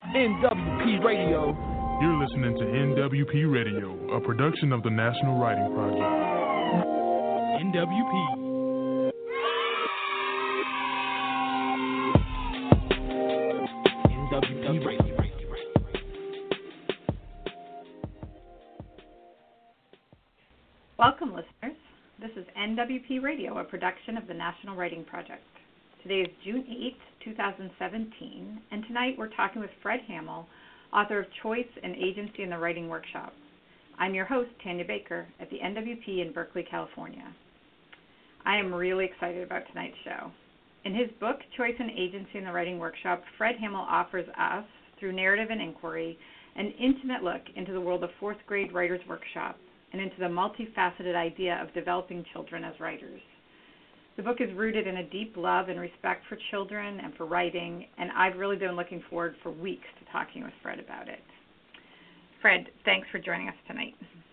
NWP Radio. You're listening to NWP Radio, a production of the National Writing Project. NWP. NWP Radio. Welcome, listeners. This is NWP Radio, a production of the National Writing Project. Today is June 8th, 2017, and tonight we're talking with Fred Hamill, author of Choice and Agency in the Writing Workshop. I'm your host, Tanya Baker, at the NWP in Berkeley, California. I am really excited about tonight's show. In his book, Choice and Agency in the Writing Workshop, Fred Hamill offers us, through narrative and inquiry, an intimate look into the world of fourth grade writers' workshop and into the multifaceted idea of developing children as writers. The book is rooted in a deep love and respect for children and for writing, and I've really been looking forward for weeks to talking with Fred about it. Fred, thanks for joining us tonight.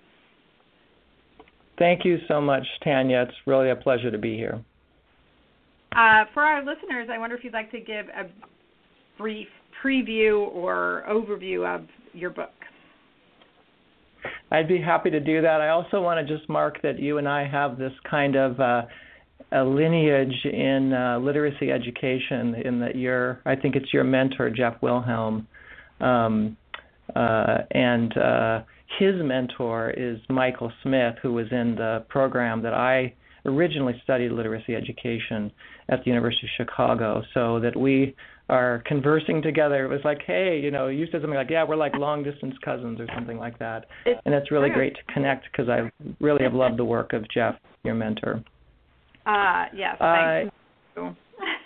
Thank you so much, Tanya. It's really a pleasure to be here. For our listeners, I wonder if you'd like to give a brief preview or overview of your book. I'd be happy to do that. I also want to just mark that you and I have this kind of a lineage in literacy education, in that I think it's your mentor, Jeff Wilhelm, and his mentor is Michael Smith, who was in the program that I originally studied literacy education at the University of Chicago, so that we are conversing together. It was like, hey, you said something like, yeah, we're like long-distance cousins or something like that. And it's really great to connect because I really have loved the work of Jeff, your mentor. Yes, thank you.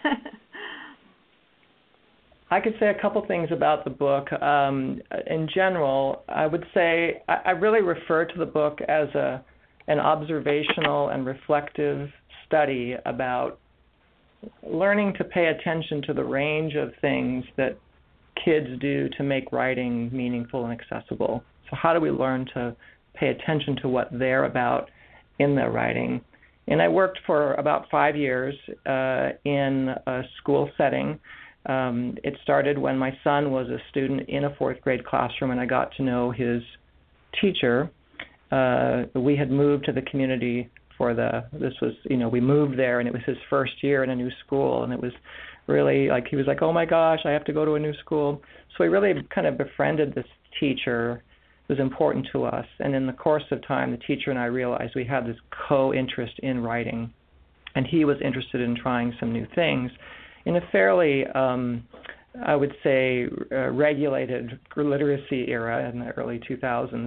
I could say a couple things about the book. In general, I would say I really refer to the book as an observational and reflective study about learning to pay attention to the range of things that kids do to make writing meaningful and accessible. So how do we learn to pay attention to what they're about in their writing? And I worked for about 5 years in a school setting. It started when my son was a student in a fourth grade classroom, and I got to know his teacher. We had moved to the community we moved there, and it was his first year in a new school, and it was really like, he was like, oh my gosh, I have to go to a new school. So we really kind of befriended this teacher. It was important to us, and in the course of time, the teacher and I realized we had this co-interest in writing, and he was interested in trying some new things in a fairly, I would say, regulated literacy era in the early 2000s,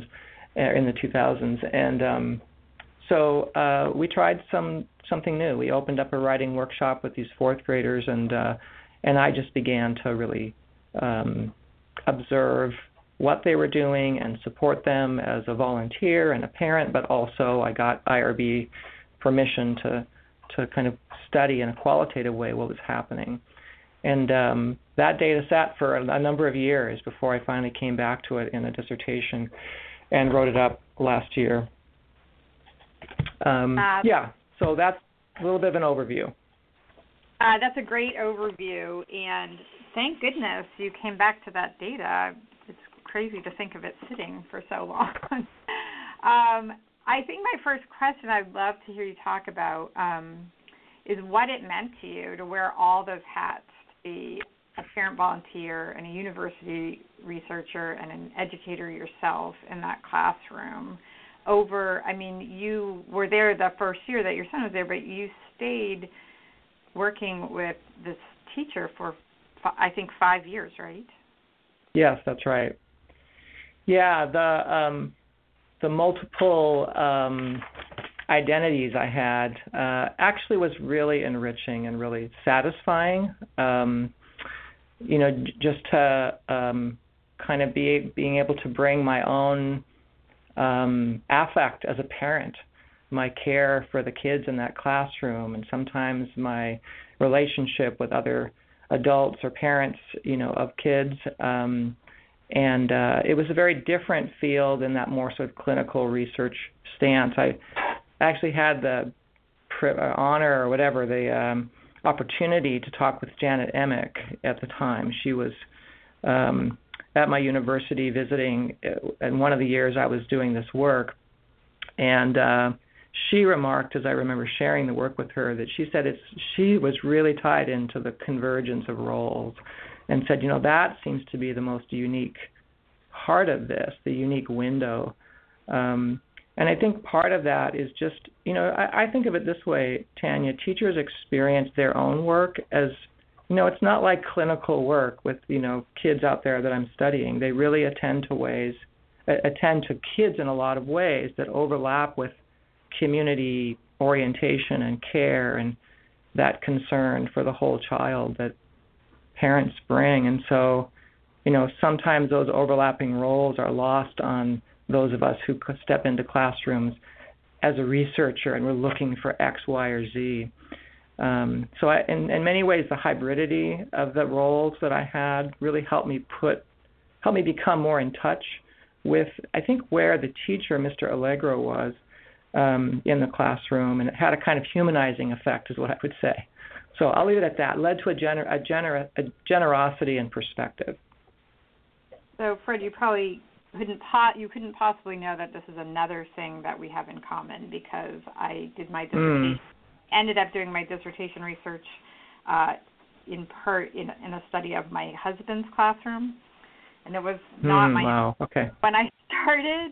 and so we tried something new. We opened up a writing workshop with these fourth graders, and I just began to really observe what they were doing and support them as a volunteer and a parent, but also I got IRB permission to kind of study in a qualitative way what was happening. And that data sat for a number of years before I finally came back to it in a dissertation and wrote it up last year. So that's a little bit of an overview. That's a great overview, and thank goodness you came back to that data. It's crazy to think of it sitting for so long. I think my first question I'd love to hear you talk about is what it meant to you to wear all those hats, to be a parent volunteer and a university researcher and an educator yourself in that classroom. You were there the first year that your son was there, but you stayed working with this teacher for, I think, 5 years, right? Yes, that's right. Yeah, the multiple identities I had actually was really enriching and really satisfying. Just to kind of being able to bring my own affect as a parent, my care for the kids in that classroom, and sometimes my relationship with other adults or parents, of kids. And it was a very different field in that more sort of clinical research stance. I actually had the honor or whatever, the opportunity to talk with Janet Emick at the time. She was at my university visiting in one of the years I was doing this work, and she remarked, as I remember sharing the work with her, that she said she was really tied into the convergence of roles, and said, that seems to be the most unique part of this, the unique window. And I think part of that is just, I think of it this way, Tanya, teachers experience their own work as, it's not like clinical work with, kids out there that I'm studying. They really attend to kids in a lot of ways that overlap with community orientation and care and that concern for the whole child that parents bring. And so, sometimes those overlapping roles are lost on those of us who could step into classrooms as a researcher and we're looking for X, Y, or Z. So in many ways, the hybridity of the roles that I had really helped me become more in touch with, I think, where the teacher, Mr. Allegro, was in the classroom, and it had a kind of humanizing effect, is what I would say. So I'll leave it at that. It led to a generosity and perspective. So, Fred, you couldn't possibly know that this is another thing that we have in common, because I did my dissertation, ended up doing my dissertation research in part in a study of my husband's classroom, and it was not when I started,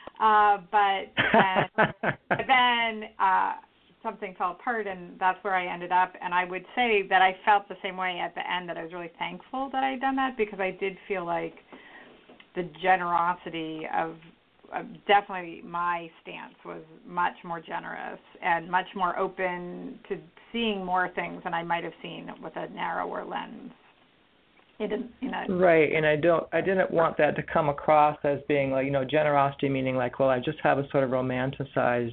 but then something fell apart, and that's where I ended up. And I would say that I felt the same way at the end, that I was really thankful that I had done that, because I did feel like the generosity of definitely my stance was much more generous and much more open to seeing more things than I might have seen with a narrower lens. Right, and I didn't want that to come across as being like, generosity meaning like, well, I just have a sort of romanticized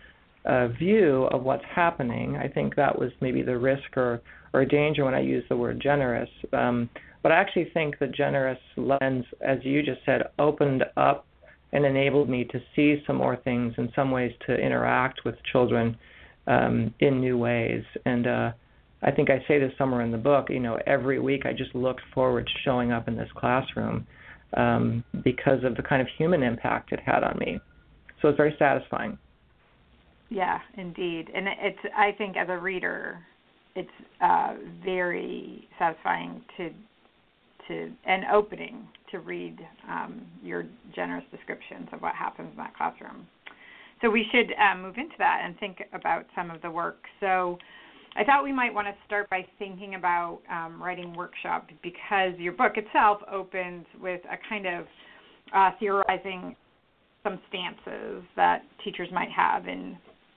view of what's happening. I think that was maybe the risk or danger when I used the word generous. But I actually think the generous lens, as you just said, opened up and enabled me to see some more things, in some ways to interact with children in new ways. And I think I say this somewhere in the book, every week I just looked forward to showing up in this classroom because of the kind of human impact it had on me. So it's very satisfying. Yeah, indeed. And I think as a reader, it's very satisfying and opening to read your generous descriptions of what happens in that classroom. So we should move into that and think about some of the work. So I thought we might want to start by thinking about writing workshop, because your book itself opens with a kind of theorizing some stances that teachers might have in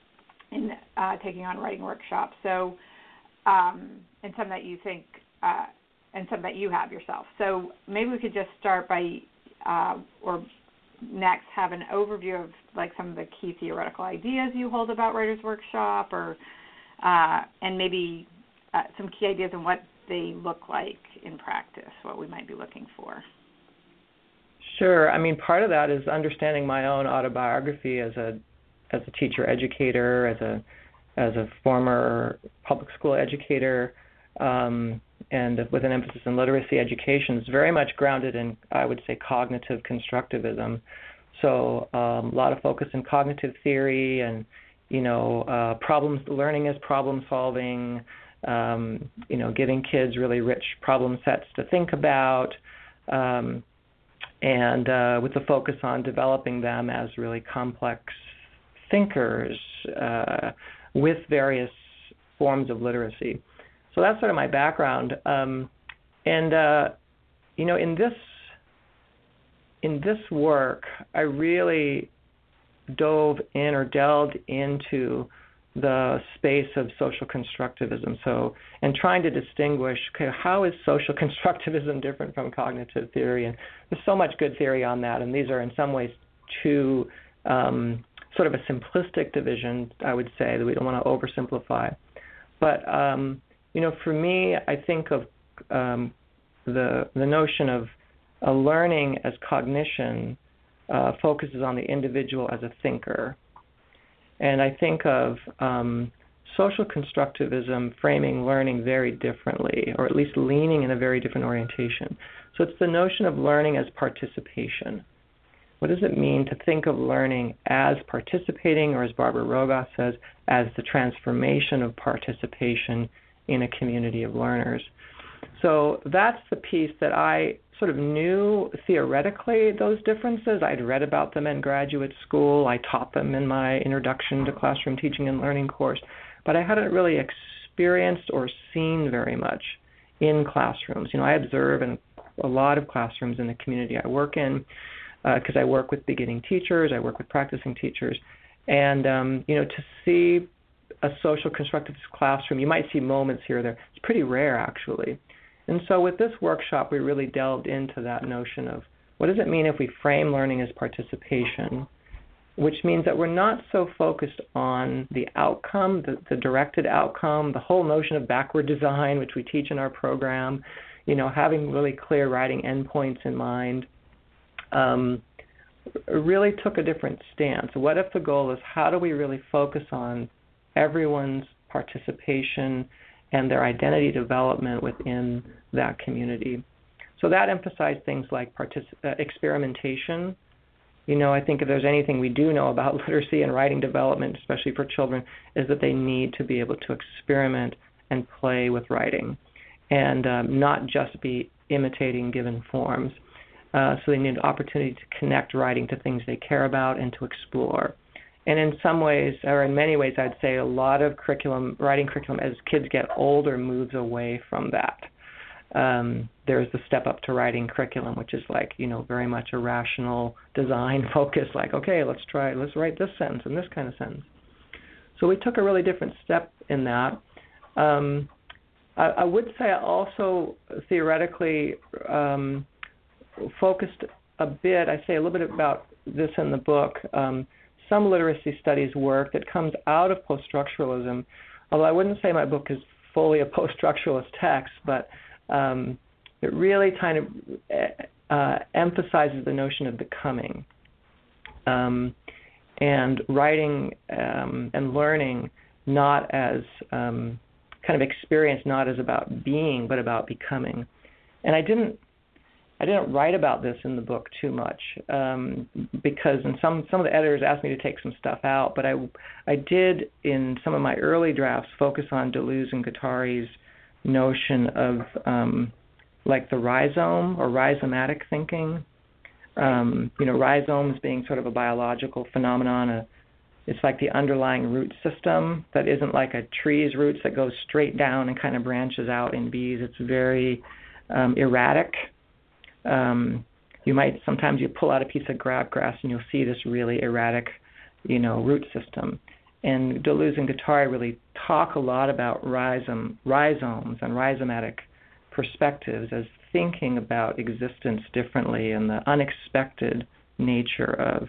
taking on writing workshops. So, and some that you think, and some that you have yourself. So maybe we could just start by, or next have an overview of like some of the key theoretical ideas you hold about Writers' Workshop, or and maybe some key ideas on what they look like in practice, what we might be looking for. Sure. I mean, part of that is understanding my own autobiography as a teacher educator, as a former public school educator, and with an emphasis in literacy education. Is very much grounded in, I would say, cognitive constructivism. So a lot of focus in cognitive theory and, learning as problem solving, giving kids really rich problem sets to think about, and with the focus on developing them as really complex thinkers with various forms of literacy. So that's sort of my background. In this work, I really delved into the space of social constructivism. So, and trying to distinguish, how is social constructivism different from cognitive theory? And there's so much good theory on that, and these are in some ways two sort of a simplistic division, I would say, that we don't want to oversimplify. But for me, I think of the notion of learning as cognition focuses on the individual as a thinker. And I think of social constructivism framing learning very differently, or at least leaning in a very different orientation. So it's the notion of learning as participation. What does it mean to think of learning as participating, or as Barbara Rogoff says, as the transformation of participation in a community of learners? So that's the piece that I sort of knew theoretically, those differences. I'd read about them in graduate school. I taught them in my Introduction to Classroom Teaching and Learning course, but I hadn't really experienced or seen very much in classrooms. I observe in a lot of classrooms in the community I work in, because I work with beginning teachers, I work with practicing teachers, and to see a social constructivist classroom, you might see moments here or there. It's pretty rare, actually. And so with this workshop, we really delved into that notion of what does it mean if we frame learning as participation, which means that we're not so focused on the outcome, the directed outcome, the whole notion of backward design, which we teach in our program, having really clear writing endpoints in mind. Really took a different stance. What if the goal is how do we really focus on everyone's participation and their identity development within that community? So that emphasized things like experimentation. I think if there's anything we do know about literacy and writing development, especially for children, is that they need to be able to experiment and play with writing and not just be imitating given forms. So they need an opportunity to connect writing to things they care about and to explore. And in some ways, or in many ways, I'd say a lot of writing curriculum, as kids get older, moves away from that. There's the Step Up to Writing curriculum, which is like, very much a rational design focus, like, okay, let's write this sentence and this kind of sentence. So we took a really different step in that. I would say also theoretically focused a bit, I say a little bit about this in the book, some literacy studies work that comes out of post-structuralism, although I wouldn't say my book is fully a post-structuralist text, but it really kind of emphasizes the notion of becoming and writing and learning not as kind of experience, not as about being, but about becoming. And I didn't write about this in the book too much because some of the editors asked me to take some stuff out, but I did in some of my early drafts focus on Deleuze and Guattari's notion of like the rhizome or rhizomatic thinking. Rhizomes being sort of a biological phenomenon. It's like the underlying root system that isn't like a tree's roots that goes straight down and kind of branches out in bees. It's very erratic. Sometimes you pull out a piece of crabgrass and you'll see this really erratic, root system. And Deleuze and Guattari really talk a lot about rhizomes and rhizomatic perspectives as thinking about existence differently and the unexpected nature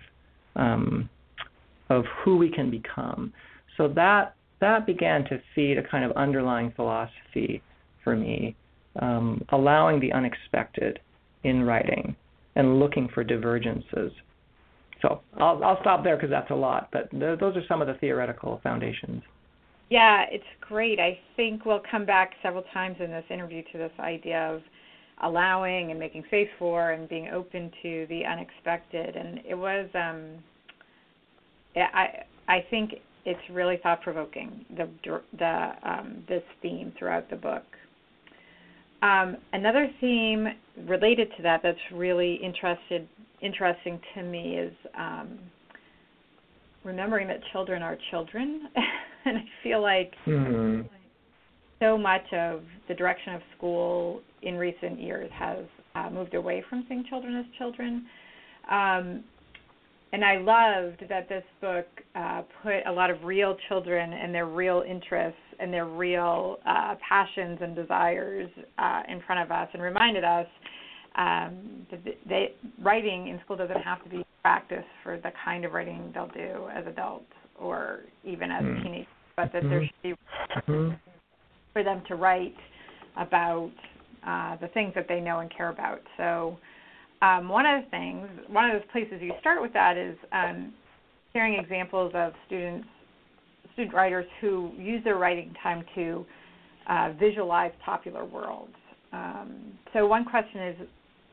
of who we can become. So that began to feed a kind of underlying philosophy for me, allowing the unexpected in writing and looking for divergences. So I'll stop there because that's a lot, but those are some of the theoretical foundations. Yeah, it's great. I think we'll come back several times in this interview to this idea of allowing and making space for and being open to the unexpected. And it was, I think it's really thought-provoking, this theme throughout the book. Another theme related to that that's really interesting to me is remembering that children are children. And I feel like so much of the direction of school in recent years has moved away from seeing children as children. And I loved that this book put a lot of real children and their real interests and their real passions and desires in front of us and reminded us that writing in school doesn't have to be practice for the kind of writing they'll do as adults or even as teenagers, but that there should be for them to write about the things that they know and care about. So one of those places you start with that is sharing examples of student writers who use their writing time to visualize popular worlds. So one question is,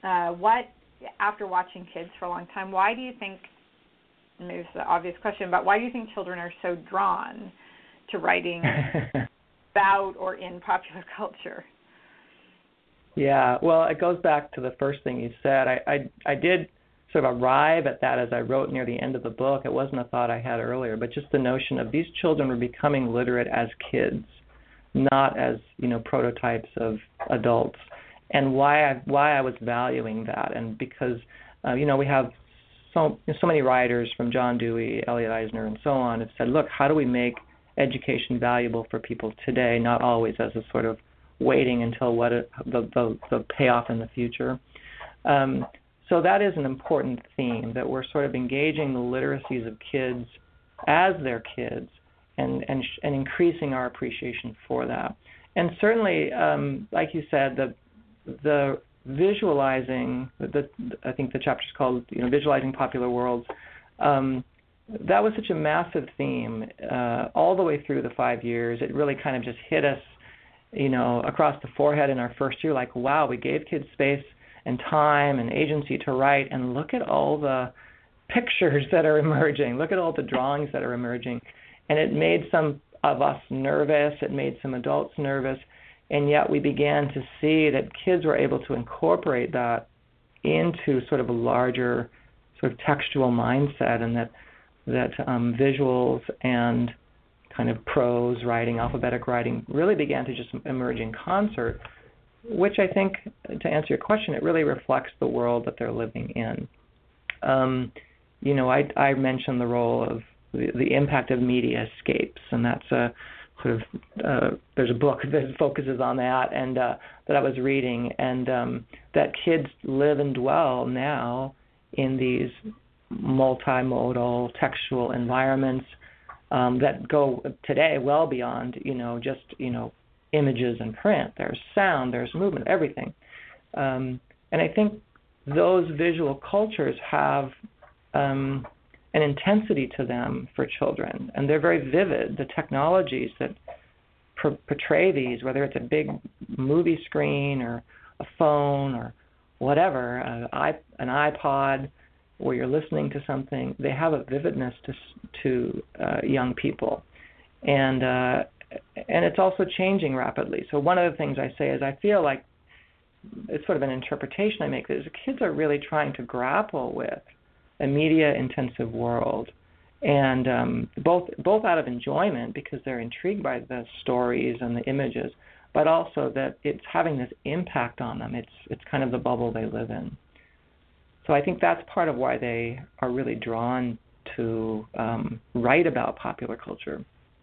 after watching kids for a long time, why do you think, maybe it's the obvious question, but why do you think children are so drawn to writing about or in popular culture? Yeah, well, it goes back to the first thing you said. I did sort of arrive at that as I wrote near the end of the book. It wasn't a thought I had earlier, but just the notion of these children were becoming literate as kids, not as, prototypes of adults. And why I was valuing that, and because we have so many writers, from John Dewey, Elliot Eisner, and so on, have said, look, how do we make education valuable for people today, not always as a sort of waiting until the payoff in the future. So that is an important theme, that we're sort of engaging the literacies of kids as they're kids, and increasing our appreciation for that. And certainly, like you said, the visualizing, I think the chapter's called, Visualizing Popular Worlds. That was such a massive theme all the way through the 5 years. It really kind of just hit us, across the forehead in our first year, like, wow, we gave kids space and time and agency to write, and look at all the pictures that are emerging. Look at all the drawings that are emerging. And it made some of us nervous. It made some adults nervous. And yet we began to see that kids were able to incorporate that into sort of a larger sort of textual mindset, and that visuals and kind of prose writing, alphabetic writing, really began to just emerge in concert, which I think, to answer your question, it really reflects the world that they're living in. I mentioned the role of the impact of media escapes, and that's a sort of there's a book that focuses on that, and that I was reading, and that kids live and dwell now in these multimodal textual environments that go today well beyond just images and print. There's sound, there's movement, everything, and I think those visual cultures have an intensity to them for children, and they're very vivid. The technologies that portray these, whether it's a big movie screen or a phone or whatever, an iPod, where you're listening to something, they have a vividness to young people, and it's also changing rapidly. So one of the things I say is, I feel like it's sort of an interpretation I make, that is, kids are really trying to grapple with a media-intensive world, and both out of enjoyment, because they're intrigued by the stories and the images, but also that it's having this impact on them. It's kind of the bubble they live in. So I think that's part of why they are really drawn to write about popular culture.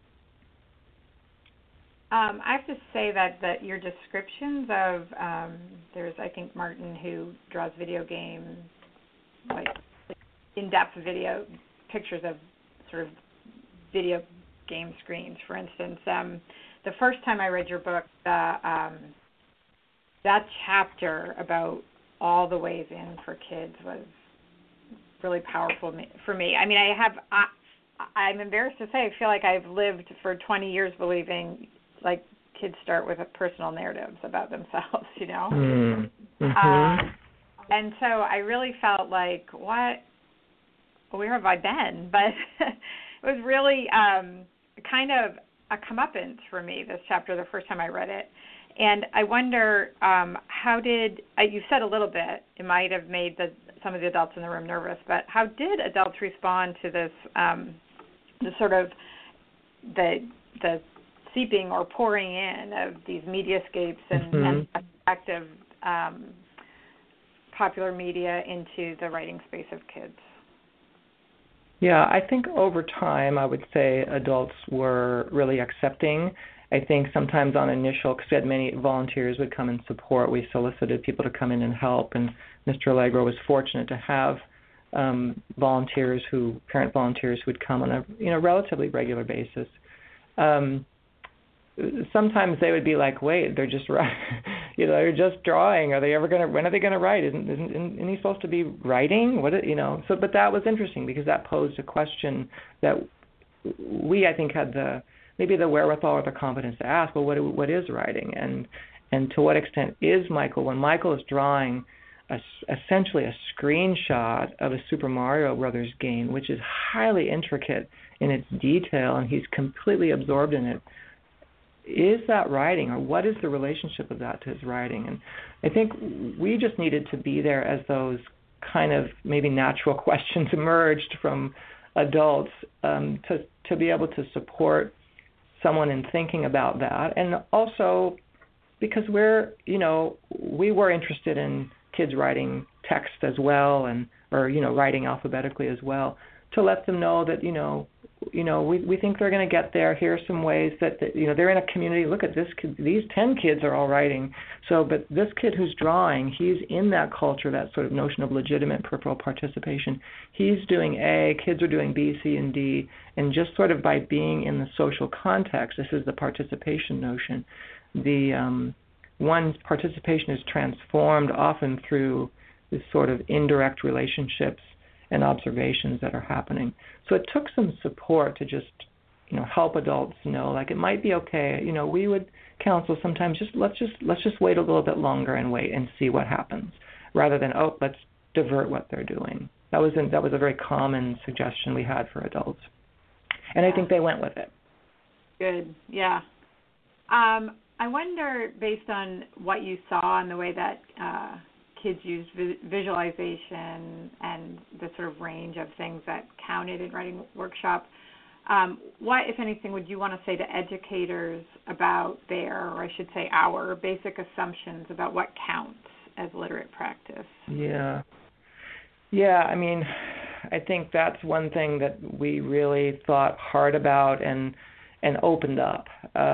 I have to say that your descriptions of, there's, I think, Martin, who draws video games, like in-depth video pictures of sort of video game screens, for instance. The first time I read your book, that chapter about all the ways in for kids was really powerful for me. I mean, I'm embarrassed to say, I feel like I've lived for 20 years believing, like, kids start with personal narratives about themselves, Mm-hmm. And so I really felt like, where have I been? But it was really kind of a comeuppance for me, this chapter, the first time I read it. And I wonder, how did, you said a little bit, it might have made some of the adults in the room nervous, but how did adults respond to this, the sort of the seeping or pouring in of these mediascapes and active popular media into the writing space of kids? Yeah, I think over time, I would say adults were really accepting. I think sometimes on initial, because we had many volunteers would come and support, we solicited people to come in and help, and Mr. Allegro was fortunate to have parent volunteers who would come on a relatively regular basis. Sometimes they would be like, wait, they're just they're just drawing. When are they going to write? Isn't he supposed to be writing? So, but that was interesting, because that posed a question that we, I think, had maybe the wherewithal or the confidence to ask, well, what is writing? And to what extent is Michael, when Michael is drawing essentially a screenshot of a Super Mario Brothers game, which is highly intricate in its detail, and he's completely absorbed in it. Is that writing, or what is the relationship of that to his writing? And I think we just needed to be there as those kind of maybe natural questions emerged from adults, to be able to support someone in thinking about that. And also because we were interested in kids writing text as well, or writing alphabetically as well, to let them know that we think they're going to get there. Here are some ways that they're in a community. Look at this kid. These 10 kids are all writing. But this kid who's drawing, he's in that culture, that sort of notion of legitimate peripheral participation. He's doing A, kids are doing B, C, and D, and just sort of by being in the social context, this is the participation notion. One's participation is transformed often through this sort of indirect relationships and observations that are happening. So it took some support to just, help adults know, like, it might be okay. We would counsel sometimes let's just wait a little bit longer and wait and see what happens, rather than let's divert what they're doing. That was a very common suggestion we had for adults, and I think they went with it. Good, yeah. I wonder, based on what you saw and the way that kids use visualization and the sort of range of things that counted in writing workshop, what, if anything, would you want to say to educators about or I should say our basic assumptions about what counts as literate practice? Yeah. I mean, I think that's one thing that we really thought hard about and opened up.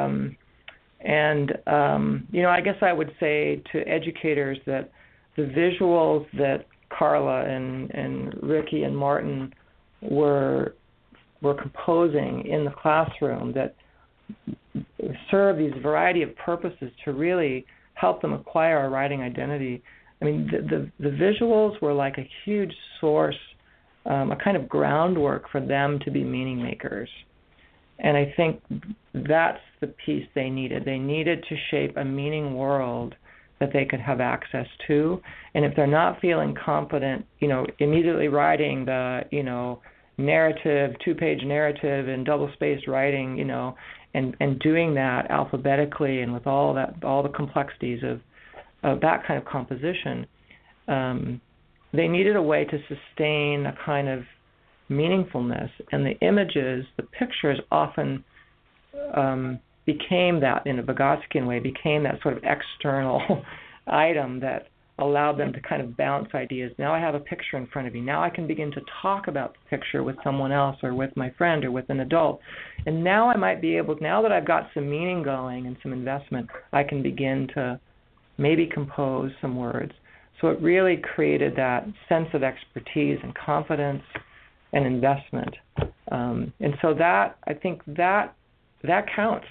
I guess I would say to educators that the visuals that Carla and Ricky and Martin were composing in the classroom that serve these variety of purposes to really help them acquire a writing identity. I mean, the visuals were like a huge source, a kind of groundwork for them to be meaning makers. And I think that's the piece they needed. They needed to shape a meaning world that they could have access to. And if they're not feeling confident, immediately writing the, narrative, 2-page narrative and double-spaced writing, and doing that alphabetically and with all the complexities of that kind of composition, they needed a way to sustain a kind of meaningfulness. And the images, the pictures often became that, in a Vygotskian way, became that sort of external item that allowed them to kind of bounce ideas. Now I have a picture in front of me. Now I can begin to talk about the picture with someone else or with my friend or with an adult. And now I might be able, now that I've got some meaning going and some investment, I can begin to maybe compose some words. So it really created that sense of expertise and confidence and investment. And so that, I think that counts,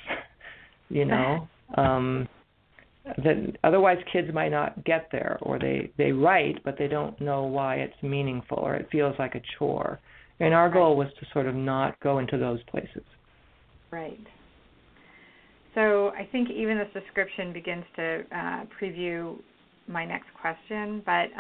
that otherwise kids might not get there, or they write, but they don't know why it's meaningful, or it feels like a chore. And our goal was to sort of not go into those places. Right. So I think even this description begins to preview my next question, but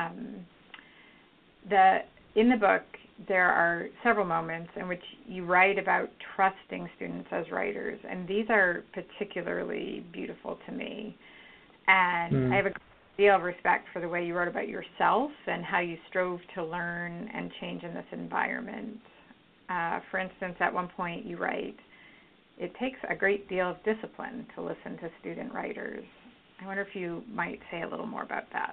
in the book, there are several moments in which you write about trusting students as writers, and these are particularly beautiful to me. And I have a great deal of respect for the way you wrote about yourself and how you strove to learn and change in this environment. For instance, at one point you write, "It takes a great deal of discipline to listen to student writers." I wonder if you might say a little more about that.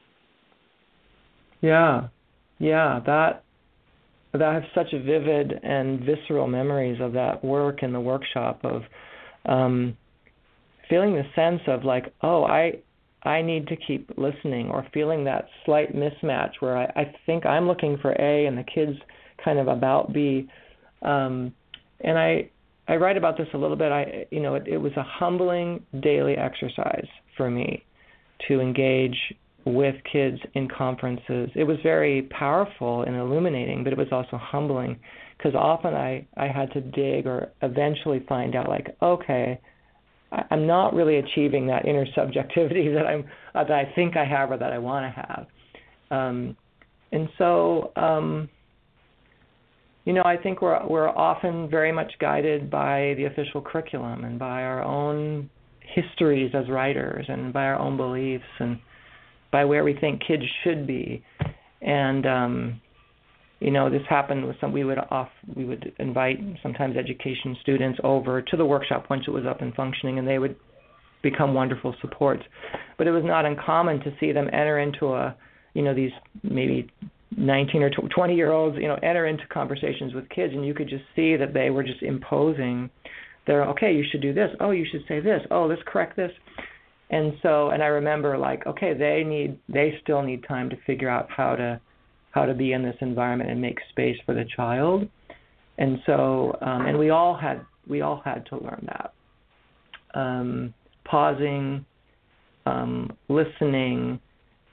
Yeah, that I have such vivid and visceral memories of that work in the workshop, of feeling the sense of like, I need to keep listening, or feeling that slight mismatch where I think I'm looking for A and the kid's kind of about B. And I write about this a little bit. It was a humbling daily exercise for me to engage with kids in conferences. It was very powerful and illuminating, but it was also humbling, because often I had to dig or eventually find out, like, okay, I'm not really achieving that inner subjectivity that I think I have or that I want to have. And so, I think we're often very much guided by the official curriculum and by our own histories as writers and by our own beliefs and by where we think kids should be. And this happened with we would invite sometimes education students over to the workshop once it was up and functioning, and they would become wonderful supports. But it was not uncommon to see them enter into these maybe 19 or 20-year-olds, enter into conversations with kids, and you could just see that they were just imposing their, okay, you should do this. Oh, you should say this. Oh, let's correct this. And I remember okay, they still need time to figure out how to be in this environment and make space for the child. And so, and we all had to learn that. Pausing, listening.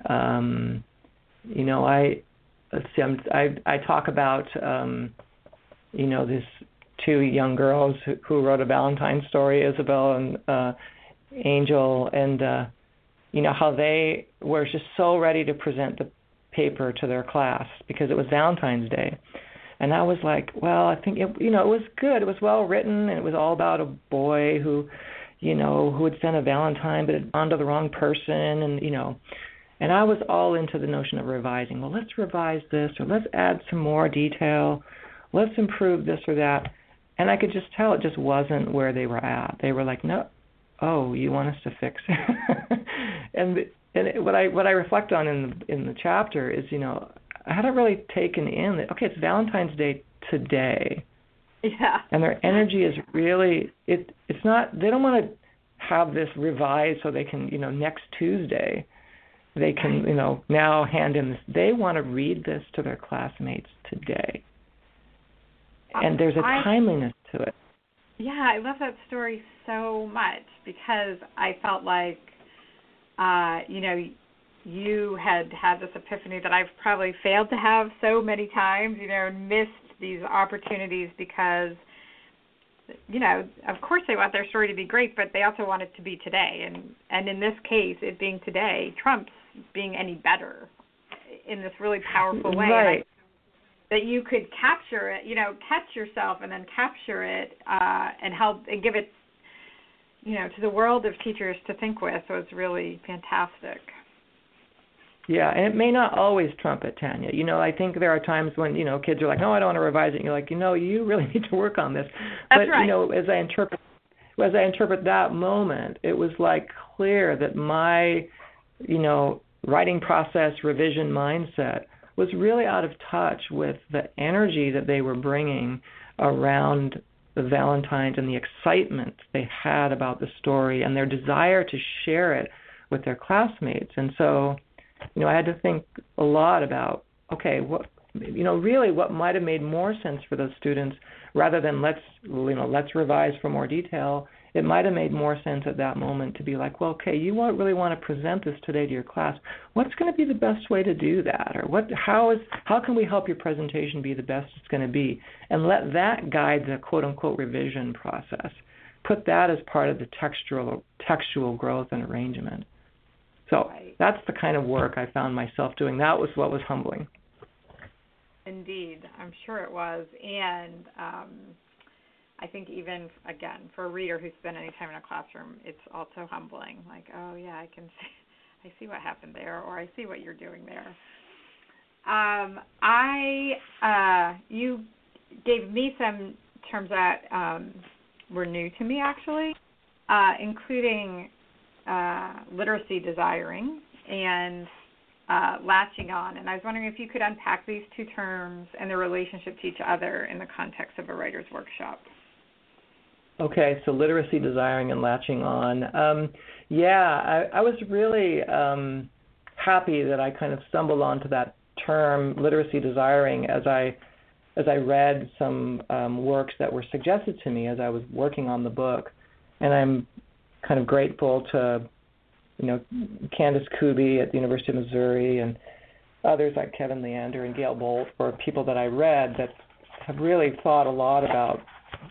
I talk about this two young girls who wrote a Valentine's story, Isabel and Angel, and how they were just so ready to present the paper to their class because it was Valentine's Day. And I was like, well, I think it was good. It was well written, and it was all about a boy who had sent a Valentine but had gone to the wrong person, and I was all into the notion of revising. Well, let's revise this, or let's add some more detail. Let's improve this or that. And I could just tell it just wasn't where they were at. They were like, no, oh, you want us to fix it? and what I reflect on in the chapter is, I hadn't really taken in that, okay, it's Valentine's Day today. Yeah. And their energy is really, it's not, they don't want to have this revised so they can, next Tuesday, they can, now hand in this. They want to read this to their classmates today. And there's a timeliness to it. Yeah, I love that story so much because I felt like, you had this epiphany that I've probably failed to have so many times, and missed these opportunities because, of course they want their story to be great, but they also want it to be today. And in this case, it being today trumps being any better in this really powerful way. Right. That you could capture it, catch yourself and then capture it and help and give it, to the world of teachers to think with. So it's really fantastic. Yeah, and it may not always trump it, Tanya. I think there are times when, kids are like, no, I don't want to revise it. And you're like, you really need to work on this. That's but, right. as I interpret that moment, it was clear that my, writing process, revision mindset was really out of touch with the energy that they were bringing around the Valentines and the excitement they had about the story and their desire to share it with their classmates. And so, I had to think a lot about, okay, really what might have made more sense for those students rather than let's revise for more detail. It might have made more sense at that moment to be like, well, okay, you really want to present this today to your class. What's going to be the best way to do that? Or how can we help your presentation be the best it's going to be? And let that guide the quote-unquote revision process. Put that as part of the textual growth and arrangement. So that's the kind of work I found myself doing. That was what was humbling. Indeed, I'm sure it was. And I think even, again, for a reader who spent any time in a classroom, it's also humbling. Like, oh, yeah, I see what happened there, or I see what you're doing there. You gave me some terms that were new to me, actually, including literacy desiring and latching on. And I was wondering if you could unpack these two terms and their relationship to each other in the context of a writer's workshop. Okay, so literacy desiring and latching on. I was really happy that I kind of stumbled onto that term, literacy desiring, as I read some works that were suggested to me as I was working on the book. And I'm kind of grateful to, Candace Kuby at the University of Missouri and others like Kevin Leander and Gail Bolt for people that I read that have really thought a lot about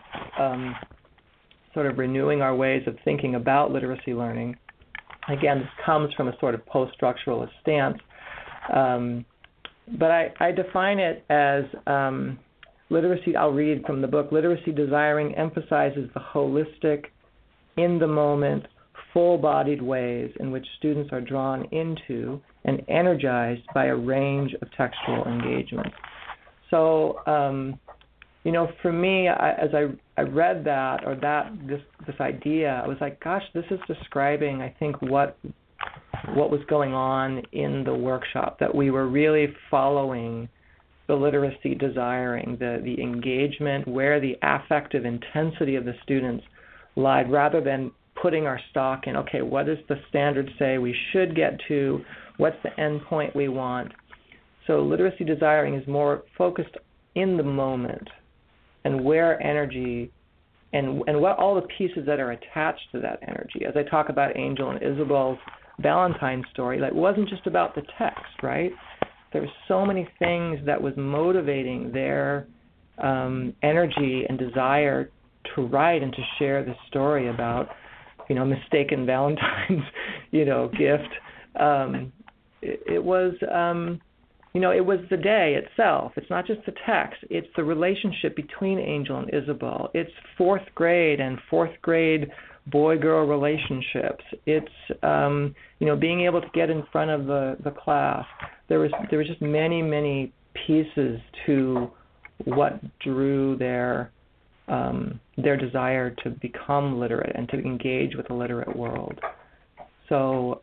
sort of renewing our ways of thinking about literacy learning. Again, this comes from a sort of post-structuralist stance. But I define it as literacy. I'll read from the book. Literacy desiring emphasizes the holistic, in-the-moment, full-bodied ways in which students are drawn into and energized by a range of textual engagement. So, for me, as I read that, or this idea, I was like, gosh, this is describing, I think, what was going on in the workshop, that we were really following the literacy desiring, the engagement, where the affective intensity of the students lied, rather than putting our stock in, okay, what does the standard say we should get to, what's the end point we want. So literacy desiring is more focused in the moment and where energy and what all the pieces that are attached to that energy. As I talk about Angel and Isabel's Valentine story, it wasn't just about the text, right? There were so many things that was motivating their energy and desire to write and to share this story about, mistaken Valentine's, gift. It was, it was the day itself. It's not just the text. It's the relationship between Angel and Isabel. It's fourth grade boy-girl relationships. It's, being able to get in front of the class. There was just many, many pieces to what drew their desire to become literate and to engage with the literate world. So,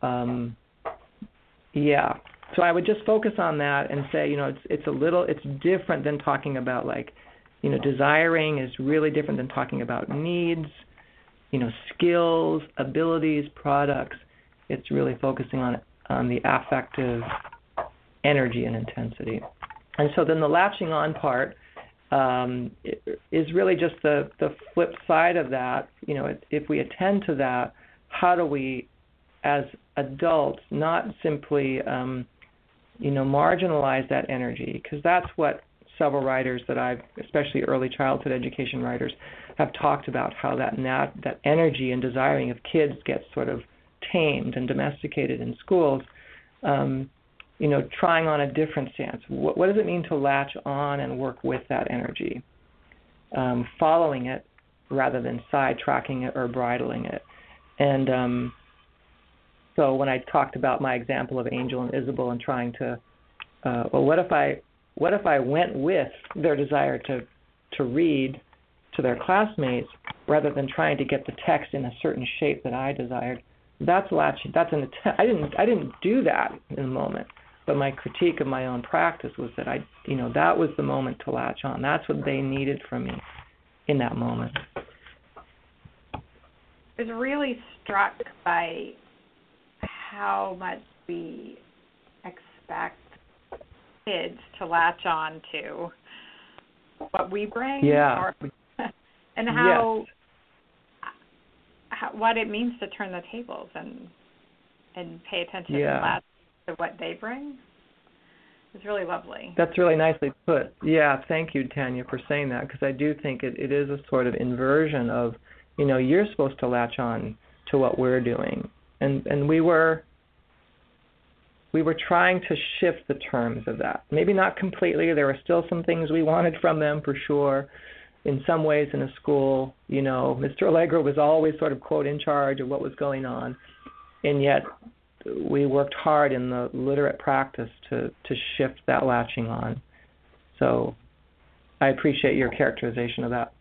So I would just focus on that and say, it's different than talking about desiring is really different than talking about needs, skills, abilities, products. It's really focusing on the affective energy and intensity. And so then the latching on part is really just the flip side of that. If we attend to that, how do we, as adults, not simply, marginalize that energy? Because that's what several writers that especially early childhood education writers, have talked about, how that energy and desiring of kids gets sort of tamed and domesticated in schools. Trying on a different stance. What does it mean to latch on and work with that energy? Following it rather than sidetracking it or bridling it. And so when I talked about my example of Angel and Isabel and trying to, what if I went with their desire to read to their classmates rather than trying to get the text in a certain shape that I desired? That's latching. That's an attempt. I didn't do that in the moment. But my critique of my own practice was that that was the moment to latch on. That's what they needed from me in that moment. I was really struck by how much we expect kids to latch on to what we bring. Yeah. And how what it means to turn the tables and pay attention and latch to what they bring. It's really lovely. That's really nicely put. Yeah, thank you, Tanya, for saying that, because I do think it is a sort of inversion of, you're supposed to latch on to what we're doing. And we were trying to shift the terms of that. Maybe not completely. There were still some things we wanted from them, for sure. In some ways in a school, Mr. Allegro was always sort of, quote, in charge of what was going on. And yet we worked hard in the literate practice to shift that latching on. So I appreciate your characterization of that.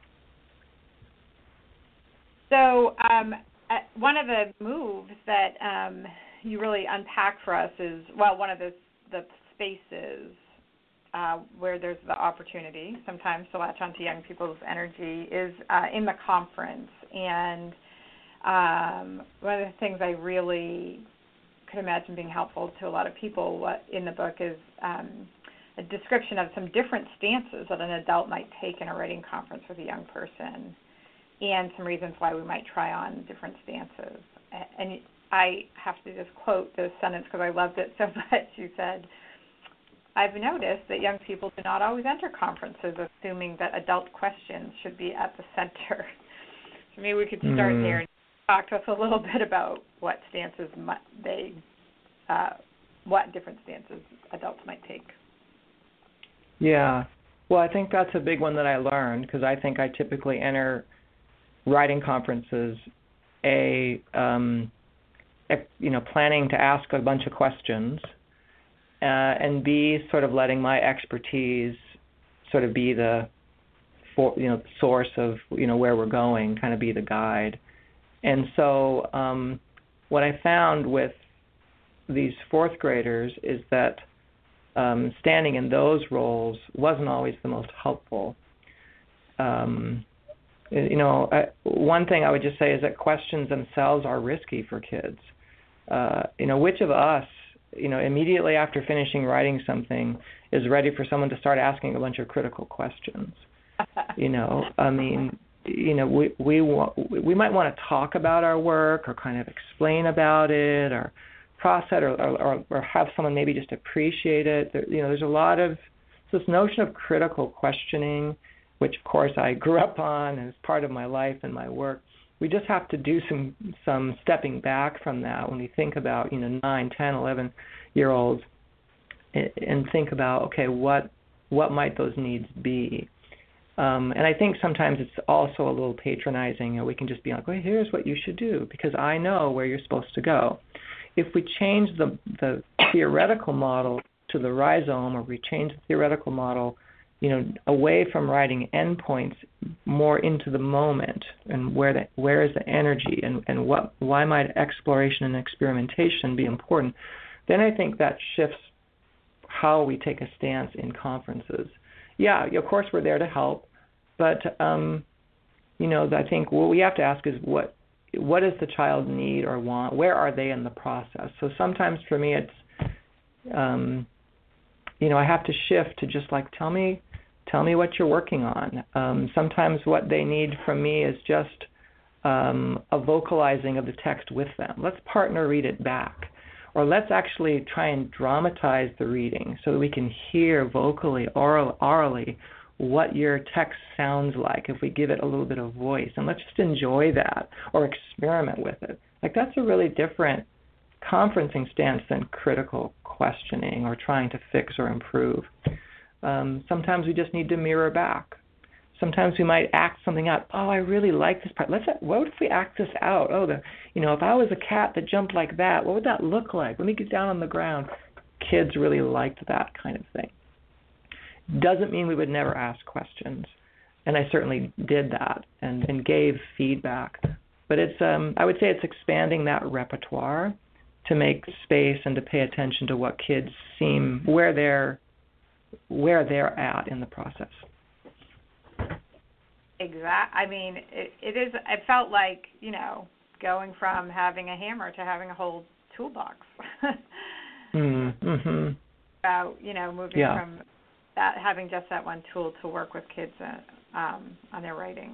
So one of the moves that you really unpack for us is, one of the spaces where there's the opportunity sometimes to latch onto young people's energy is in the conference. And one of the things I really could imagine being helpful to a lot of people in the book is a description of some different stances that an adult might take in a writing conference with a young person, and some reasons why we might try on different stances. And I have to just quote this sentence because I loved it so much. You said, "I've noticed that young people do not always enter conferences assuming that adult questions should be at the center." So maybe we could start there and talk to us a little bit about what stances they what different stances adults might take. Yeah. Well, I think that's a big one that I learned, because I think I typically enter writing conferences planning to ask a bunch of questions, and B, sort of letting my expertise sort of be the source of where we're going, kind of be the guide. And so what I found with these fourth graders is that standing in those roles wasn't always the most helpful. One thing I would just say is that questions themselves are risky for kids. Which of us, immediately after finishing writing something, is ready for someone to start asking a bunch of critical questions? We might want to talk about our work, or kind of explain about it, or process it, or have someone maybe just appreciate it. There's a lot of this notion of critical questioning, which of course I grew up on as part of my life and my work. We just have to do some stepping back from that when we think about 9, 10, 11-year-olds, and think about, okay, what might those needs be? And I think sometimes it's also a little patronizing. We can just be like, well, here's what you should do, because I know where you're supposed to go. If we change the theoretical model to the rhizome, or we change the theoretical model away from writing endpoints, more into the moment, and where is the energy, and why might exploration and experimentation be important, then I think that shifts how we take a stance in conferences. Yeah, of course we're there to help, but I think what we have to ask is what does the child need or want? Where are they in the process? So sometimes for me it's I have to shift to just like tell me what you're working on. Sometimes what they need from me is just a vocalizing of the text with them. Let's partner read it back. Or let's actually try and dramatize the reading so that we can hear vocally, orally, what your text sounds like if we give it a little bit of voice. And let's just enjoy that or experiment with it. That's a really different conferencing stance than critical questioning or trying to fix or improve. Sometimes we just need to mirror back. Sometimes we might act something out. Oh, I really like this part. What if we act this out? Oh, if I was a cat that jumped like that, what would that look like? Let me get down on the ground. Kids really liked that kind of thing. Doesn't mean we would never ask questions, and I certainly did that and gave feedback. But it's I would say it's expanding that repertoire to make space and to pay attention to what kids seem where they're at in the process. Exactly. It is. It felt like going from having a hammer to having a whole toolbox. Mm-hmm. About moving from that, having just that one tool to work with kids on their writing.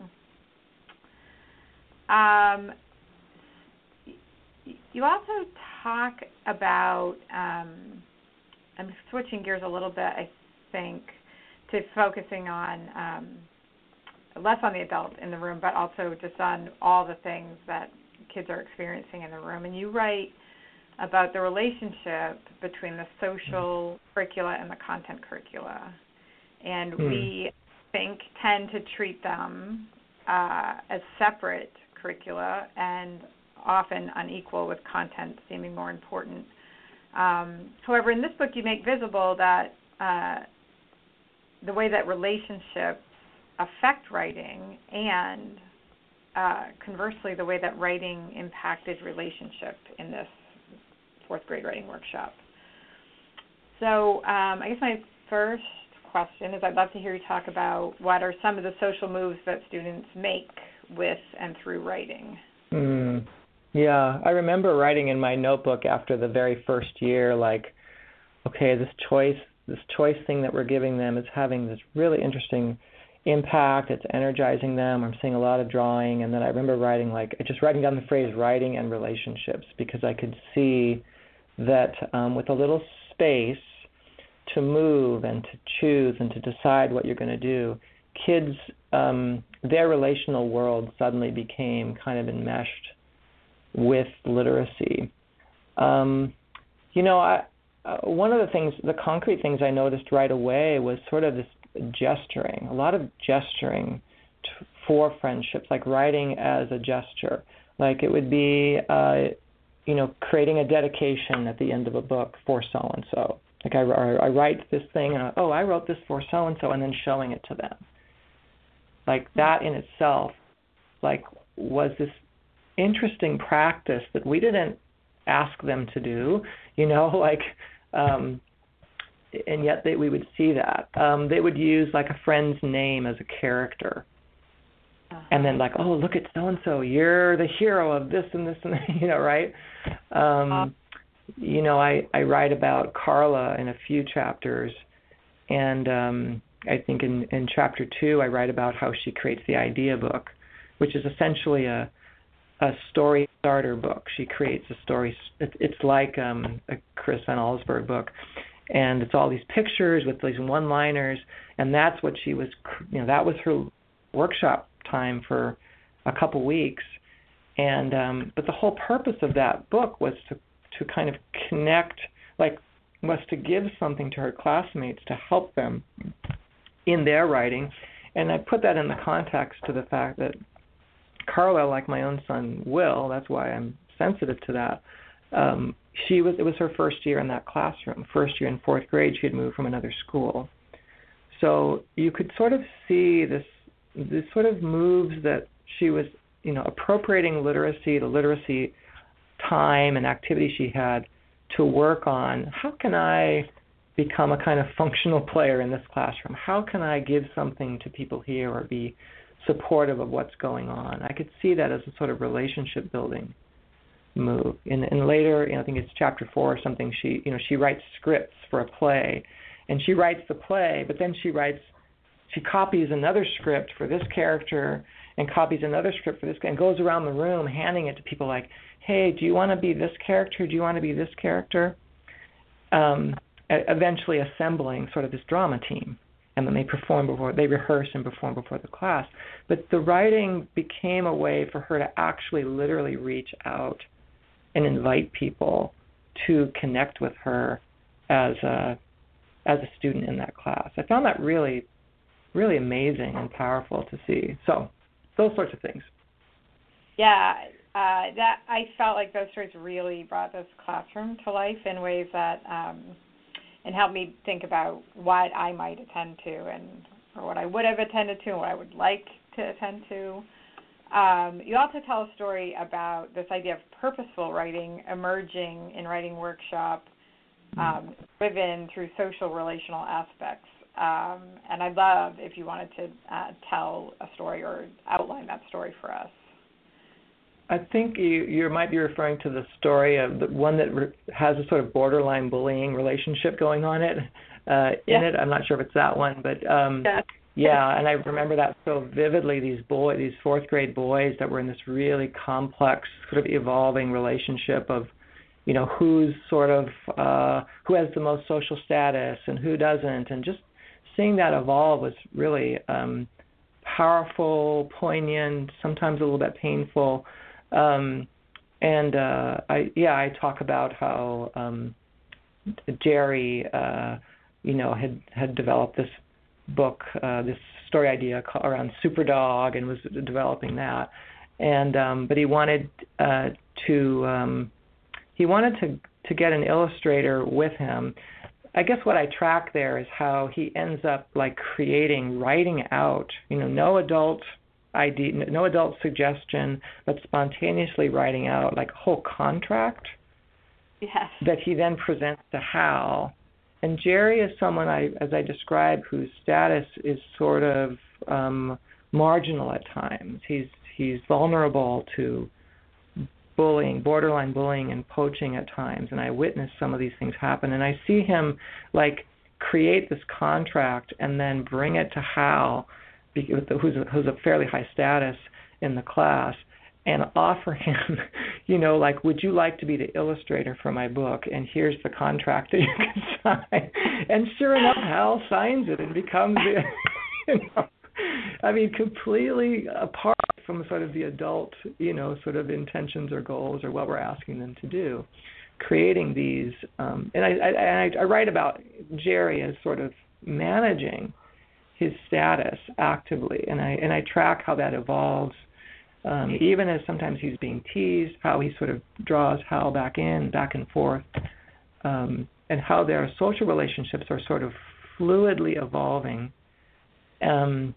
You also talk about. I'm switching gears a little bit, I think, to focusing on. Less on the adult in the room, but also just on all the things that kids are experiencing in the room. And you write about the relationship between the social curricula and the content curricula. And we tend to treat them as separate curricula and often unequal, with content seeming more important. However, in this book you make visible that the way that relationships affect writing, and conversely, the way that writing impacted relationship in this fourth grade writing workshop. So I guess my first question is, I'd love to hear you talk about what are some of the social moves that students make with and through writing. Yeah, I remember writing in my notebook after the very first year, okay, this choice thing that we're giving them is having this really interesting impact. It's energizing them. I'm seeing a lot of drawing, and then I remember writing down the phrase writing and relationships, because I could see that with a little space to move and to choose and to decide what you're going to do, kids, their relational world suddenly became kind of enmeshed with literacy. one of the things, the concrete things I noticed right away was sort of this gesturing, a lot of gesturing for friendships, like writing as a gesture. Like it would be, creating a dedication at the end of a book for so-and-so. Like I write this thing, and I wrote this for so-and-so, and then showing it to them. Like that in itself, like, was this interesting practice that we didn't ask them to do, and yet we would see that. They would use like a friend's name as a character. And then like, oh, look at so-and-so, you're the hero of this and this and right? I write about Carla in a few chapters, and I think in chapter 2 I write about how she creates the idea book, which is essentially a story starter book. She creates a story. It's like a Chris Van Allsburg book, and it's all these pictures with these one-liners, and that's what she was, that was her workshop time for a couple weeks. And but the whole purpose of that book was to kind of connect, was to give something to her classmates to help them in their writing. And I put that in the context to the fact that Carla, like my own son Will, that's why I'm sensitive to that, it was her first year in that classroom. First year in 4th grade, she had moved from another school. So you could sort of see this sort of moves that she was, appropriating the literacy time and activity she had to work on. How can I become a kind of functional player in this classroom? How can I give something to people here or be supportive of what's going on? I could see that as a sort of relationship building move. And later, I think it's chapter 4 or something, she writes scripts for a play, and she writes the play, but then she copies another script for this character and copies another script for this guy and goes around the room handing it to people like, hey, do you want to be this character? Do you want to be this character? Eventually assembling sort of this drama team. And then they rehearse and perform before the class. But the writing became a way for her to actually literally reach out and invite people to connect with her as a student in that class. I found that really, really amazing and powerful to see. So those sorts of things. Yeah, that I felt like those stories really brought this classroom to life in ways that and helped me think about what I might attend to or what I would have attended to and what I would like to attend to. You also tell a story about this idea of purposeful writing emerging in writing workshop, driven through social relational aspects. And I'd love if you wanted to tell a story or outline that story for us. I think you might be referring to the story of the one that has a sort of borderline bullying relationship going on in it. I'm not sure if it's that one, but yeah, and I remember that so vividly. These 4th grade boys that were in this really complex, sort of evolving relationship of, who's sort of who has the most social status and who doesn't, and just seeing that evolve was really powerful, poignant, sometimes a little bit painful. I talk about how Jerry, had developed this book, this story idea around Superdog, and was developing that, and but he wanted to get an illustrator with him. I guess what I track there is how he ends up writing out, no adult idea, no adult suggestion, but spontaneously writing out like a whole contract that he then presents to Hal. And Jerry is someone, as I described, whose status is sort of marginal at times. He's vulnerable to bullying, borderline bullying and poaching at times, and I witnessed some of these things happen. And I see him create this contract and then bring it to Hal, who's a fairly high status in the class, and offer him, would you like to be the illustrator for my book? And here's the contract that you can sign. And sure enough, Hal signs it and becomes, completely apart from sort of the adult, sort of intentions or goals or what we're asking them to do. creating these, and I write about Jerry as sort of managing his status actively, and I track how that evolves, even as sometimes he's being teased, how he sort of draws Hal back and forth, and how their social relationships are sort of fluidly evolving, and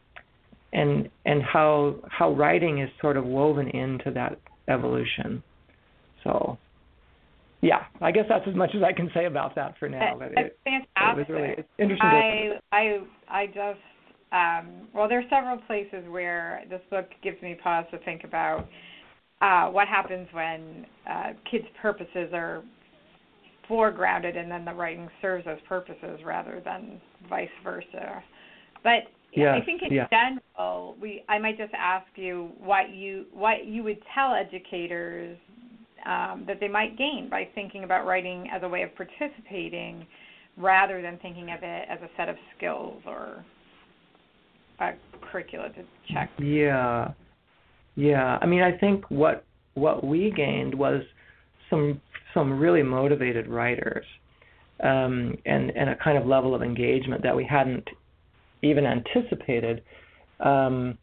how writing is sort of woven into that evolution. So, yeah, I guess that's as much as I can say about that for now. That's fantastic. It was really interesting. I just well, there are several places where this book gives me pause to think about what happens when kids' purposes are foregrounded and then the writing serves those purposes rather than vice versa. But yes, I think in general, I might just ask you what you would tell educators that they might gain by thinking about writing as a way of participating rather than thinking of it as a set of skills or a curricula to check. Yeah. I mean, I think what we gained was some really motivated writers, and a kind of level of engagement that we hadn't even anticipated, and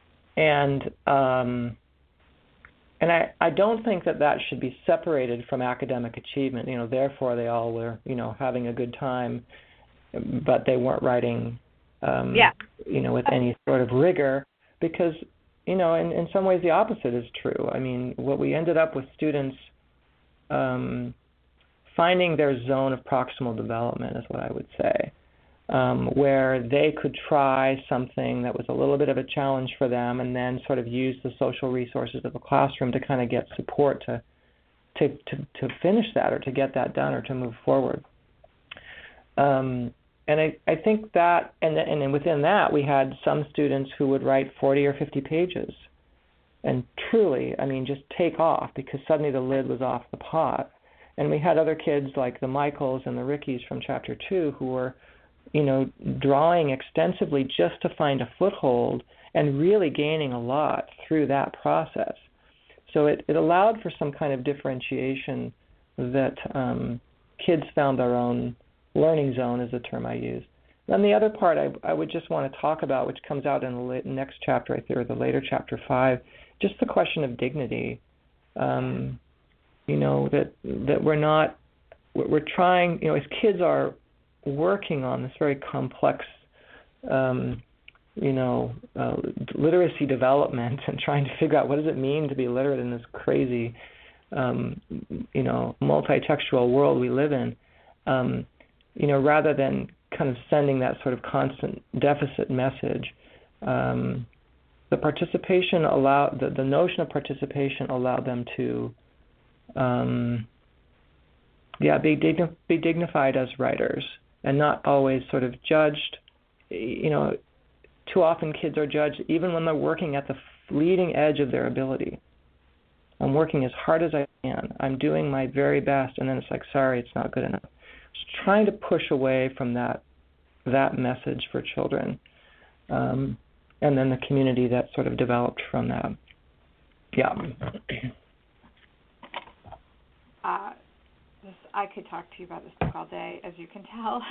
I don't think that should be separated from academic achievement. Therefore they all were, having a good time, but they weren't writing, with any sort of rigor, because, in some ways the opposite is true. I mean, what we ended up with students finding their zone of proximal development is what I would say, where they could try something that was a little bit of a challenge for them and then sort of use the social resources of the classroom to kind of get support to finish that or to get that done or to move forward. And I think that, and then within that, we had some students who would write 40 or 50 pages and truly, I mean, just take off because suddenly the lid was off the pot. And we had other kids like the Michaels and the Rickies from Chapter 2 who were, drawing extensively just to find a foothold and really gaining a lot through that process. So it allowed for some kind of differentiation that kids found their own learning zone is the term I use. Then the other part I would just want to talk about, which comes out in the next chapter, I think, or the later Chapter 5, just the question of dignity. That we're trying, as kids are working on this very complex, literacy development and trying to figure out what does it mean to be literate in this crazy, multi-textual world we live in, rather than kind of sending that sort of constant deficit message. The participation the notion of participation allowed them to, be dignified as writers and not always sort of judged. Too often kids are judged even when they're working at the leading edge of their ability. I'm working as hard as I can. I'm doing my very best, and then it's like, sorry, it's not good enough. Just trying to push away from that message for children, and then the community that sort of developed from that. Yeah. I could talk to you about this book all day, as you can tell.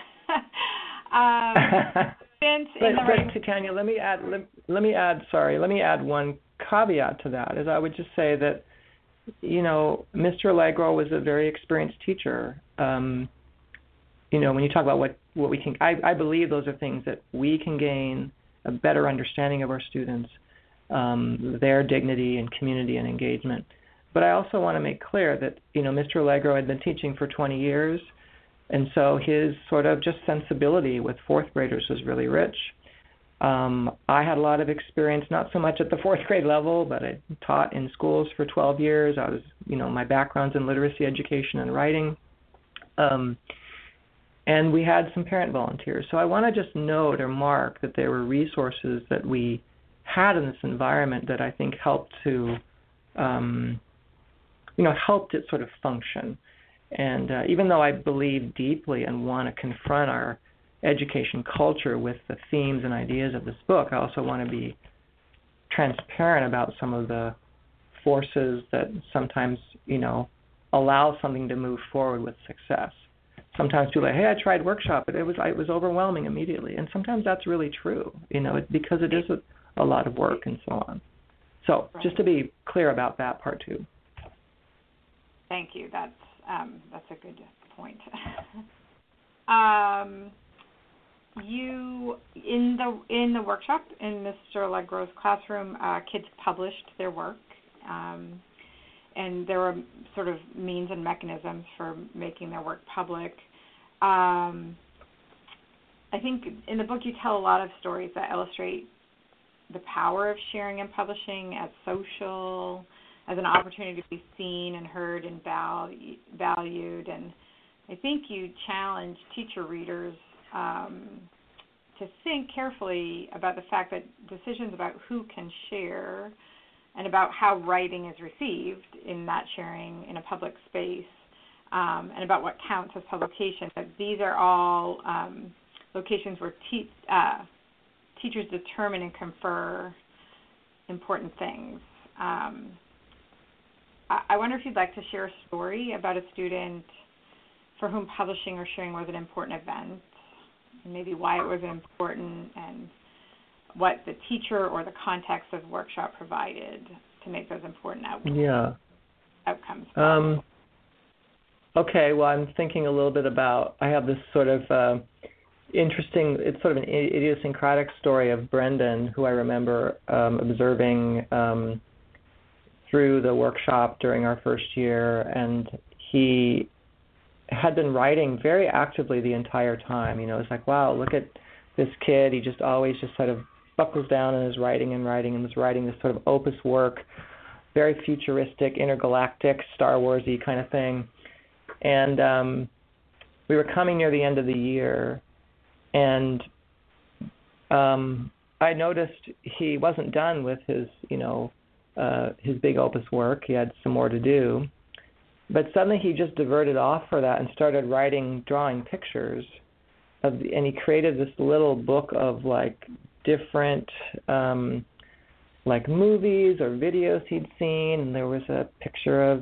But Tanya, let me add one caveat to that. Is I would just say that, Mr. Allegro was a very experienced teacher. When you talk about what we can, I believe those are things that we can gain a better understanding of our students, their dignity and community and engagement. But I also want to make clear that, Mr. Allegro had been teaching for 20 years, and so his sort of just sensibility with fourth graders was really rich. I had a lot of experience, not so much at the fourth grade level, but I taught in schools for 12 years. I was, my background's in literacy education and writing. And we had some parent volunteers. So I want to just note or mark that there were resources that we had in this environment that I think helped to, helped it sort of function. And even though I believe deeply and want to confront our education culture with the themes and ideas of this book, I also want to be transparent about some of the forces that sometimes, allow something to move forward with success. Sometimes people are like, hey, I tried workshop, but it was overwhelming immediately. And sometimes that's really true, because it is a lot of work and so on. So just to be clear about that part too. Thank you. That's a good point. You in the workshop in Mr. Allegro's classroom, kids published their work, and there were sort of means and mechanisms for making their work public. I think in the book you tell a lot of stories that illustrate the power of sharing and publishing as social, as an opportunity to be seen and heard and valued. And I think you challenge teacher readers to think carefully about the fact that decisions about who can share and about how writing is received in that sharing in a public space, and about what counts as publication, that these are all locations where teachers determine and confer important things. I wonder if you'd like to share a story about a student for whom publishing or sharing was an important event, and maybe why it was important, and what the teacher or the context of the workshop provided to make those important outcomes. Okay, well, I'm thinking a little bit about, I have this sort of interesting, it's sort of an idiosyncratic story of Brendan, who I remember observing through the workshop during our first year, and he had been writing very actively the entire time. It's like, wow, look at this kid. He just always just sort of buckles down in his writing and was writing this sort of opus work, very futuristic, intergalactic, Star Wars-y kind of thing. And we were coming near the end of the year, and I noticed he wasn't done with his big opus work. He had some more to do. But suddenly he just diverted off for that and started drawing pictures and he created this little book of different movies or videos he'd seen, and there was a picture of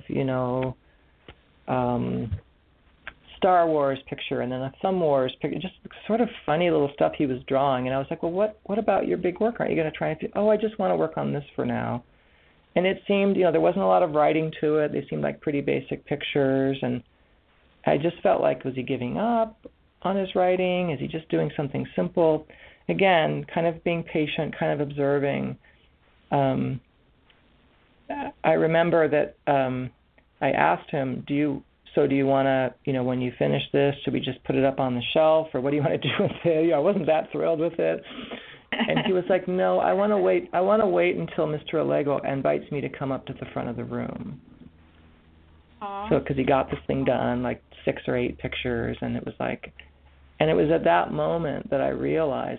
Star Wars picture and then a Thumb Wars picture, just sort of funny little stuff he was drawing. And I was like, well, what about your big work? Aren't you going to try and I just want to work on this for now. And it seemed, there wasn't a lot of writing to it. They seemed like pretty basic pictures, and I just felt like, was he giving up on his writing? Is he just doing something simple? Again, kind of being patient, kind of observing. I remember that I asked him, do you want to, when you finish this, should we just put it up on the shelf, or what do you want to do with it? I wasn't that thrilled with it. And he was like, no, I want to wait until Mr. Allegro invites me to come up to the front of the room. Aww. So, because he got this thing done, 6 or 8 pictures, and it was at that moment that I realized,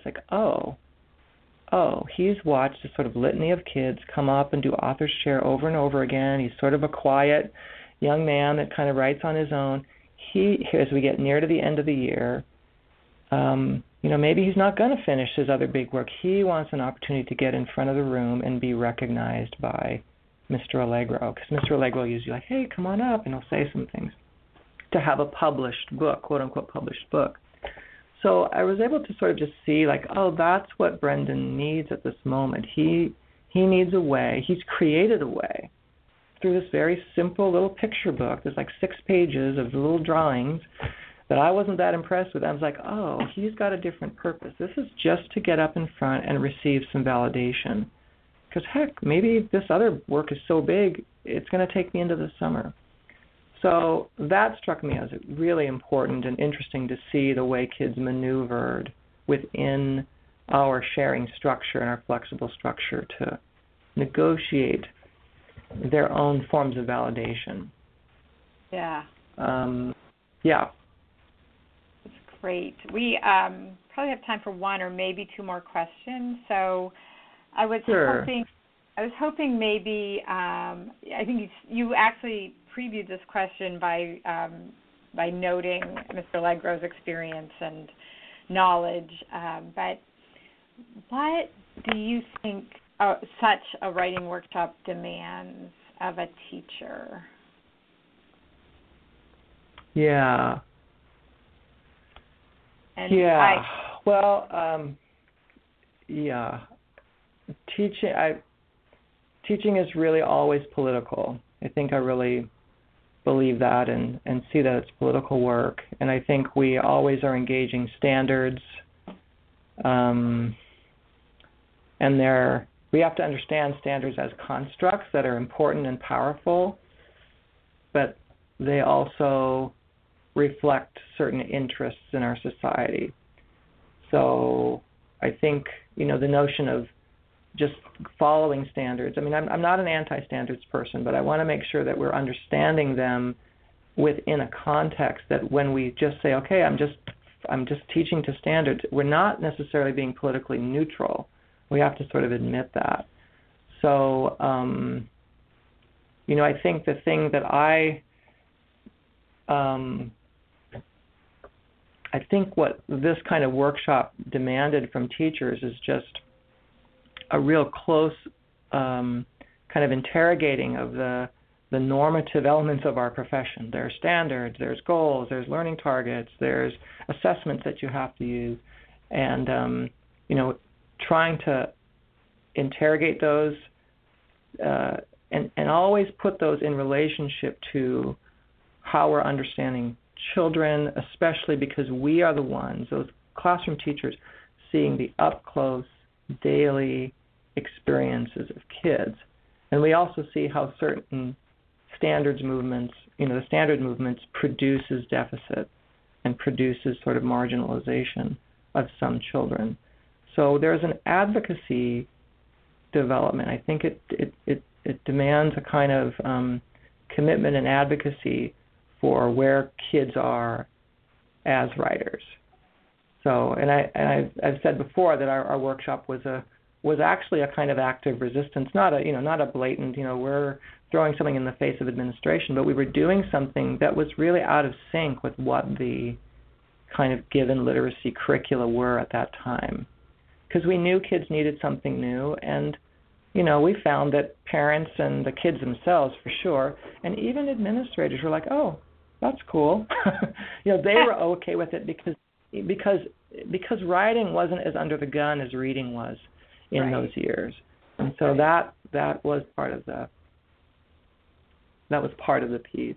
he's watched a sort of litany of kids come up and do author's chair over and over again. He's sort of a quiet young man that kind of writes on his own. As we get near to the end of the year, maybe he's not going to finish his other big work. He wants an opportunity to get in front of the room and be recognized by Mr. Allegro, because Mr. Allegro usually hey, come on up, and he'll say some things, to have a published book, quote-unquote published book. So I was able to sort of just see, that's what Brendan needs at this moment. He needs a way. He's created a way through this very simple little picture book. There's 6 pages of little drawings that I wasn't that impressed with. I was like, he's got a different purpose. This is just to get up in front and receive some validation. Because, heck, maybe this other work is so big, it's going to take me into the summer. So that struck me as really important and interesting to see the way kids maneuvered within our sharing structure and our flexible structure to negotiate their own forms of validation. Yeah. Yeah. Great. We probably have time for 1 or maybe 2 more questions. So I was hoping maybe I think you actually previewed this question by noting Mr. Allegro's experience and knowledge. But what do you think such a writing workshop demands of a teacher? Yeah. And yeah. Well, yeah. Teaching is really always political. I think I really believe that and see that it's political work. And I think we always are engaging standards. And we have to understand standards as constructs that are important and powerful, but they also reflect certain interests in our society. So I think, the notion of just following standards, I mean, I'm not an anti-standards person, but I want to make sure that we're understanding them within a context that when we just say, okay, I'm just teaching to standards, we're not necessarily being politically neutral. We have to sort of admit that. So, I think the thing that I think what this kind of workshop demanded from teachers is just a real close kind of interrogating of the normative elements of our profession. There are standards, there's goals, there's learning targets, there's assessments that you have to use, and trying to interrogate those and always put those in relationship to how we're understanding children, especially because we are the ones, those classroom teachers, seeing the up-close, daily experiences of kids. And we also see how certain standards movements, the standard movements produces deficit and produces sort of marginalization of some children. So there's an advocacy development. I think it demands a kind of commitment and advocacy for where kids are as writers. So, and I've said before that our workshop was actually a kind of active resistance, not a blatant, we're throwing something in the face of administration, but we were doing something that was really out of sync with what the kind of given literacy curricula were at that time. Because we knew kids needed something new, and we found that parents and the kids themselves, for sure, and even administrators were like, "Oh, that's cool." They were okay with it because writing wasn't as under the gun as reading was in those years, and so that was part of the piece.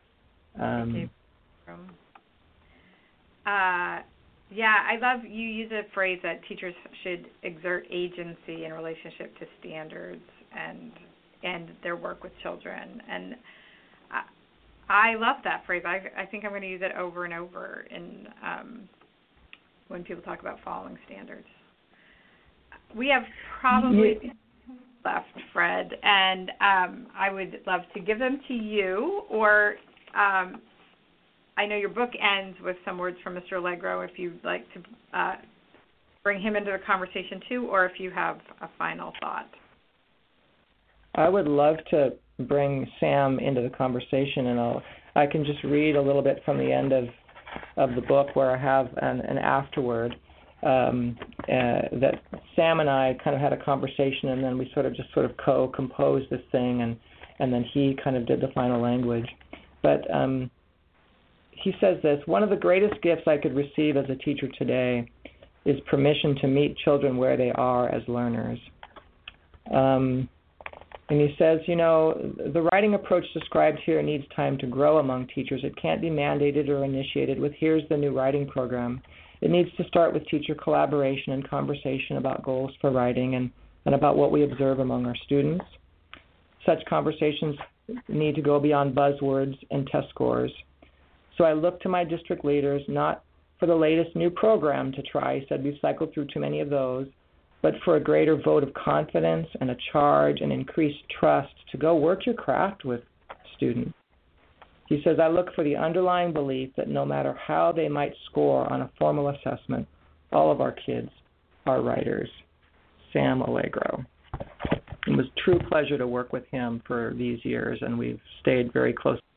Yeah, I love you use a phrase that teachers should exert agency in relationship to standards and their work with children. And I love that phrase. I think I'm going to use it over and over when people talk about following standards. We have probably left, Fred, and I would love to give them to you, or I know your book ends with some words from Mr. Allegro, if you'd like to bring him into the conversation too, or if you have a final thought. I would love to bring Sam into the conversation, and I can just read a little bit from the end of the book where I have an afterword that Sam and I kind of had a conversation, and then we sort of co-composed this thing, and then he kind of did the final language. But he says this: "One of the greatest gifts I could receive as a teacher today is permission to meet children where they are as learners." And he says, the writing approach described here needs time to grow among teachers. It can't be mandated or initiated with, here's the new writing program. It needs to start with teacher collaboration and conversation about goals for writing and about what we observe among our students. Such conversations need to go beyond buzzwords and test scores. So I look to my district leaders, not for the latest new program to try, he said we've cycled through too many of those, but for a greater vote of confidence and a charge and increased trust to go work your craft with students. He says, I look for the underlying belief that no matter how they might score on a formal assessment, all of our kids are writers. Sam Allegro. It was a true pleasure to work with him for these years, and we've stayed very close